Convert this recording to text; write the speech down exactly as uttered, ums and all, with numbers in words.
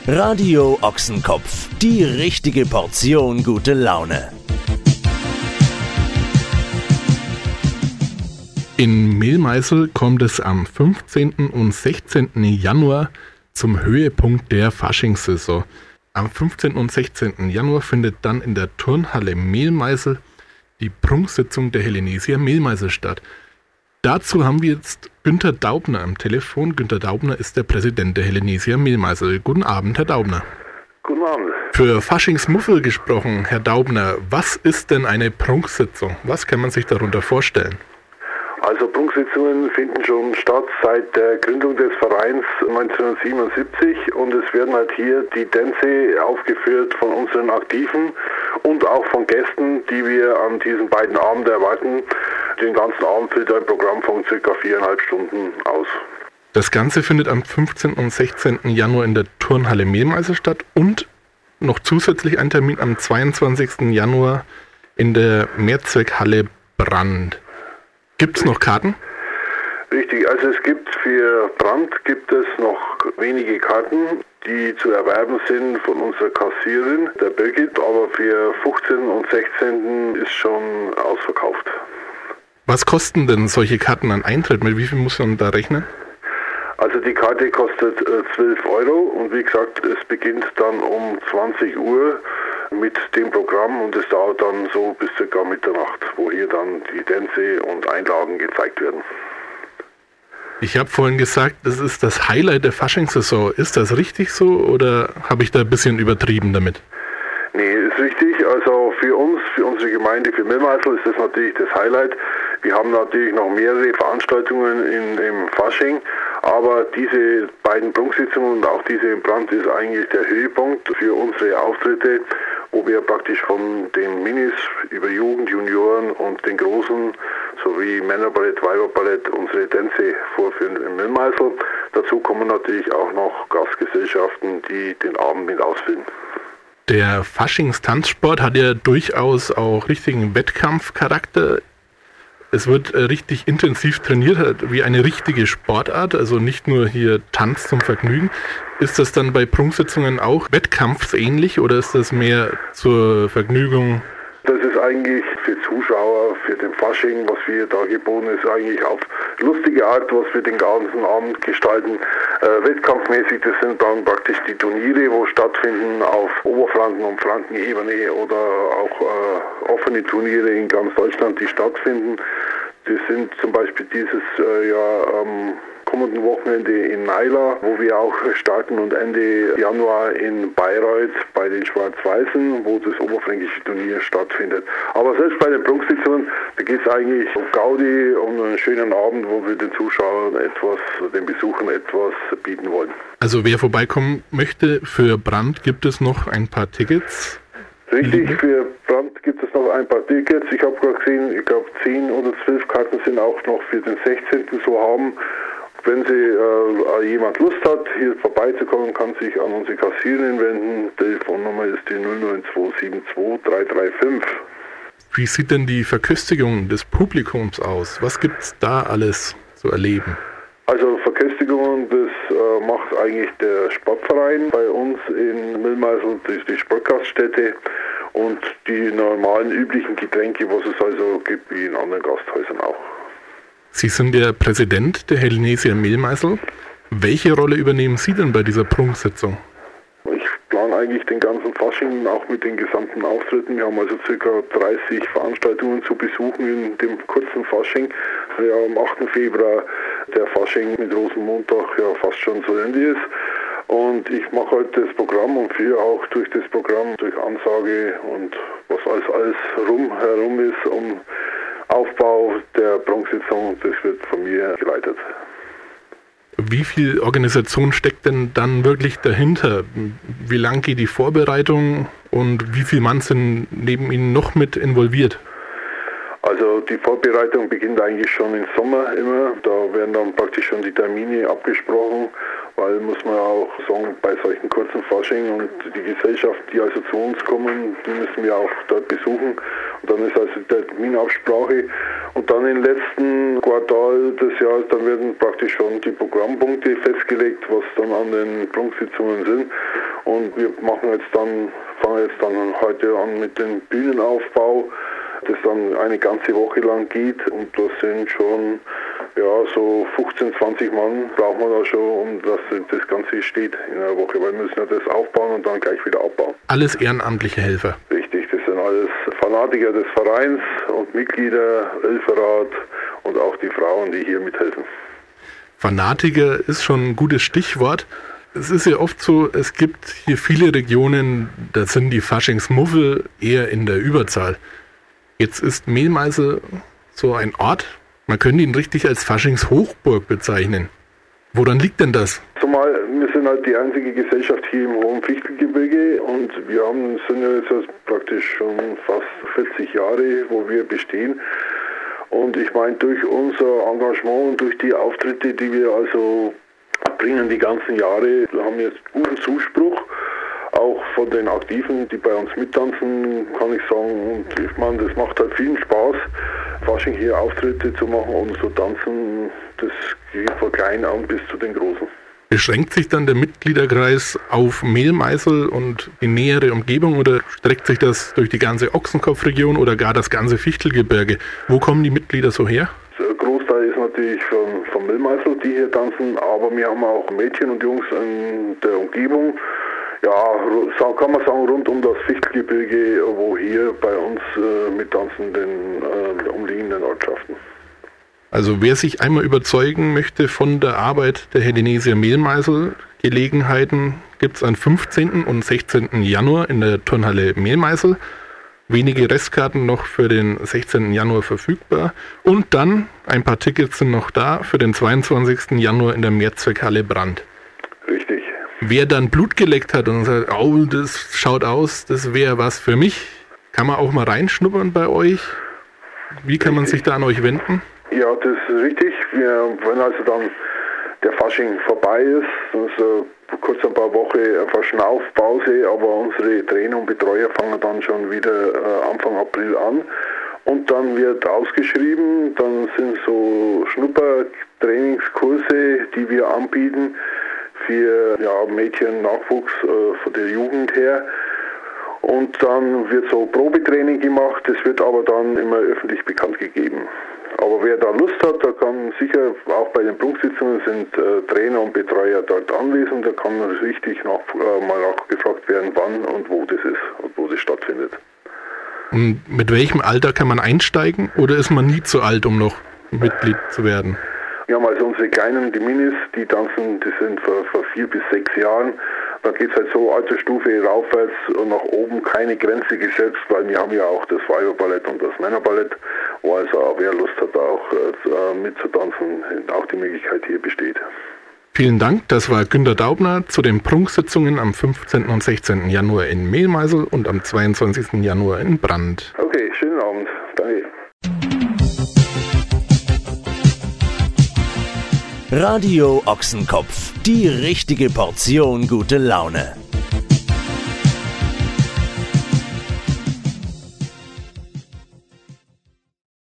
Radio Ochsenkopf, die richtige Portion gute Laune. In Mehlmeißel kommt es am fünfzehnten und sechzehnten Januar zum Höhepunkt der Faschingssaison. Am fünfzehnten und sechzehnten Januar findet dann in der Turnhalle Mehlmeißel die Prunksitzung der Hellenesier Mehlmeißel statt. Dazu haben wir jetzt Günter Daubner am Telefon. Günter Daubner ist der Präsident der Hellenesier Mehlmeißel. Guten Abend, Herr Daubner. Guten Abend. Für Faschingsmuffel gesprochen, Herr Daubner, was ist denn eine Prunksitzung? Was kann man sich darunter vorstellen? Also Prunksitzungen finden schon statt seit der Gründung des Vereins neunzehnhundertsiebenundsiebzig und es werden halt hier die Tänze aufgeführt von unseren Aktiven und auch von Gästen, die wir an diesen beiden Abenden erwarten. Den ganzen Abend füllt ein Programm von circa viereinhalb Stunden aus. Das Ganze findet am fünfzehnten und sechzehnten Januar in der Turnhalle Mehlmeißel statt und noch zusätzlich ein Termin am zweiundzwanzigsten Januar in der Mehrzweckhalle Brand. Gibt es noch Karten? Richtig, also es gibt für Brand gibt es noch wenige Karten, die zu erwerben sind von unserer Kassiererin, der Birgit, aber für fünfzehnten und sechzehnten ist schon ausverkauft. Was kosten denn solche Karten an Eintritt? Mit wie viel muss man da rechnen? Also die Karte kostet äh, zwölf Euro und wie gesagt, es beginnt dann um zwanzig Uhr mit dem Programm und es dauert dann so bis circa Mitternacht, wo hier dann die Tänze und Einlagen gezeigt werden. Ich habe vorhin gesagt, das ist das Highlight der Faschingssaison. Ist das richtig so oder habe ich da ein bisschen übertrieben damit? Nee, ist richtig. Also für uns, für unsere Gemeinde, für Mehlmeißel ist das natürlich das Highlight. Wir haben natürlich noch mehrere Veranstaltungen in, im Fasching, aber diese beiden Prunksitzungen und auch diese im Brand ist eigentlich der Höhepunkt für unsere Auftritte, wo wir praktisch von den Minis über Jugend, Junioren und den Großen sowie Männerballett, Weiberballett unsere Tänze vorführen in Mehlmeißel. Dazu kommen natürlich auch noch Gastgesellschaften, die den Abend mit ausfüllen. Der Faschingstanzsport hat ja durchaus auch richtigen Wettkampfcharakter. Es wird richtig intensiv trainiert, wie eine richtige Sportart, also nicht nur hier Tanz zum Vergnügen. Ist das dann bei Prunksitzungen auch wettkampfsähnlich oder ist das mehr zur Vergnügung? Das ist eigentlich für Zuschauer, für den Fasching, was wir da geboten ist, eigentlich auf lustige Art, was wir den ganzen Abend gestalten. Äh, wettkampfmäßig, das sind dann praktisch die Turniere, wo stattfinden auf Oberfranken- und Frankenebene oder auch äh, offene Turniere in ganz Deutschland, die stattfinden. Das sind zum Beispiel dieses äh, Jahr am kommenden Wochenende in Naila, wo wir auch starten und Ende Januar in Bayreuth bei den Schwarz-Weißen, wo das oberfränkische Turnier stattfindet. Aber selbst bei den Prunksitzungen, da geht es eigentlich um Gaudi, um einen schönen Abend, wo wir den Zuschauern etwas, den Besuchern etwas bieten wollen. Also wer vorbeikommen möchte, für Brand gibt es noch ein paar Tickets? Richtig, für Brand gibt es noch ein paar Tickets. Ich habe gerade gesehen, ich glaube zehn oder zwölf Karten sind auch noch für den sechzehnten zu haben. Wenn Sie, äh, jemand Lust hat, hier vorbeizukommen, kann sich an unsere Kassiererin wenden. Telefonnummer ist die null neun zwei sieben zwei drei drei fünf. Wie sieht denn die Verköstigung des Publikums aus? Was gibt es da alles zu erleben? Also Verköstigungen, das äh, macht eigentlich der Sportverein bei uns in Mehlmeißel, das ist die Sportgaststätte und die normalen üblichen Getränke, was es also gibt, wie in anderen Gasthäusern auch. Sie sind der Präsident der Hellenesier Mehlmeißel. Welche Rolle übernehmen Sie denn bei dieser Prunksitzung? Ich plane eigentlich den ganzen Fasching auch mit den gesamten Auftritten. Wir haben also ca. dreißig Veranstaltungen zu besuchen in dem kurzen Fasching. Ja, am achten Februar der Fasching mit Rosenmontag ja fast schon zu Ende ist. Und ich mache heute das Programm und führe auch durch das Programm, durch Ansage und was alles, alles rum, herum ist, um Aufbau der Prunksitzung, das wird von mir geleitet. Wie viel Organisation steckt denn dann wirklich dahinter? Wie lang geht die Vorbereitung und wie viele Mann sind neben Ihnen noch mit involviert? Also die Vorbereitung beginnt eigentlich schon im Sommer immer. Da werden dann praktisch schon die Termine abgesprochen, weil muss man auch sagen, bei solchen kurzen Fasching und die Gesellschaft, die also zu uns kommen, die müssen wir auch dort besuchen. Und dann ist also der Terminabsprache. Und dann im letzten Quartal des Jahres, dann werden praktisch schon die Programmpunkte festgelegt, was dann an den Prunksitzungen sind. Und wir machen jetzt dann, fangen jetzt dann heute an mit dem Bühnenaufbau, das dann eine ganze Woche lang geht. Und das sind schon, ja, so fünfzehn, zwanzig Mann brauchen wir da schon, um dass das Ganze steht in einer Woche. Weil wir müssen ja das aufbauen und dann gleich wieder abbauen. Alles ehrenamtliche Helfer. Richtig, das sind alles Fanatiker des Vereins und Mitglieder, Elferrat und auch die Frauen, die hier mithelfen. Fanatiker ist schon ein gutes Stichwort. Es ist ja oft so, es gibt hier viele Regionen, da sind die Faschingsmuffel eher in der Überzahl. Jetzt ist Mehlmeißel so ein Ort, man könnte ihn richtig als Faschingshochburg bezeichnen. Woran liegt denn das? Zumal wir sind halt die einzige Gesellschaft hier im hohen Fichtelgebirge und wir haben, sind ja jetzt praktisch schon fast vierzig Jahre, wo wir bestehen. Und ich meine, durch unser Engagement und durch die Auftritte, die wir also bringen die ganzen Jahre, wir haben jetzt guten Zuspruch. Auch von den Aktiven, die bei uns mittanzen, kann ich sagen. Und ich meine, das macht halt vielen Spaß, Fasching hier Auftritte zu machen und so tanzen. Das geht von klein an bis zu den Großen. Beschränkt sich dann der Mitgliederkreis auf Mehlmeißel und die nähere Umgebung oder streckt sich das durch die ganze Ochsenkopfregion oder gar das ganze Fichtelgebirge? Wo kommen die Mitglieder so her? Der Großteil ist natürlich von, von Mehlmeißel, die hier tanzen, aber wir haben auch Mädchen und Jungs in der Umgebung. Ja, kann man sagen, rund um das Fichtelgebirge, wo hier bei uns äh, mit tanzen den äh, umliegenden Ortschaften. Also wer sich einmal überzeugen möchte von der Arbeit der Hellenesier Mehlmeißel, Gelegenheiten gibt es am fünfzehnten und sechzehnten Januar in der Turnhalle Mehlmeißel. Wenige Restkarten noch für den sechzehnten Januar verfügbar. Und dann, ein paar Tickets sind noch da für den zweiundzwanzigsten Januar in der Mehrzweckhalle Brand. Richtig. Wer dann Blut geleckt hat und sagt, oh, das schaut aus, das wäre was für mich, kann man auch mal reinschnuppern bei euch? Wie kann man sich da an euch wenden? Ja, das ist richtig. Wir, wenn also dann der Fasching vorbei ist, also kurz ein paar Wochen Verschnaufpause, aber unsere Trainer und Betreuer fangen dann schon wieder äh, Anfang April an. Und dann wird ausgeschrieben, dann sind so Schnuppertrainingskurse, die wir anbieten für ja, Mädchen, Nachwuchs äh, von der Jugend her. Und dann wird so Probetraining gemacht, das wird aber dann immer öffentlich bekannt gegeben. Aber wer da Lust hat, da kann sicher, auch bei den Prunksitzungen sind äh, Trainer und Betreuer dort anwesend, da kann richtig nach, äh, mal nachgefragt werden, wann und wo das ist und wo das stattfindet. Und mit welchem Alter kann man einsteigen oder ist man nie zu alt, um noch Mitglied zu werden? Wir haben also unsere Kleinen, die Minis, die tanzen, die sind vor, vor vier bis sechs Jahren. Da geht es halt so Altersstufe raufwärts und nach oben keine Grenze gesetzt, weil wir haben ja auch das Weiberballett und das Männerballett, wo also wer Lust hat, auch äh, mitzutanzen, auch die Möglichkeit hier besteht. Vielen Dank, das war Günter Daubner zu den Prunksitzungen am fünfzehnten und sechzehnten Januar in Mehlmeißel und am zweiundzwanzigsten Januar in Brand. Okay, schönen Abend. Danke. Radio Ochsenkopf, die richtige Portion gute Laune.